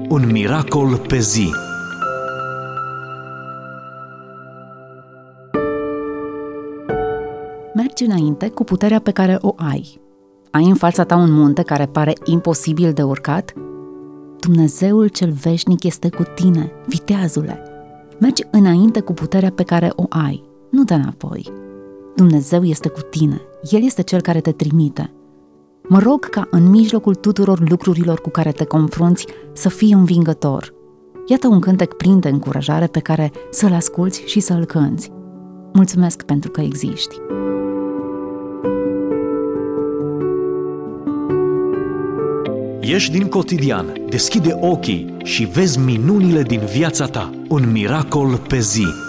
Un miracol pe zi. Mergi înainte cu puterea pe care o ai. Ai în fața ta un munte care pare imposibil de urcat? Dumnezeul cel veșnic este cu tine, viteazule. Mergi înainte cu puterea pe care o ai, nu dă înapoi. Dumnezeu este cu tine, El este Cel care te trimite. Mă rog ca în mijlocul tuturor lucrurilor cu care te confrunți să fii învingător. Iată un cântec plin de încurajare pe care să-l asculți și să-l cânți. Mulțumesc pentru că existi. Ieși din cotidian, deschide ochii și vezi minunile din viața ta. Un miracol pe zi.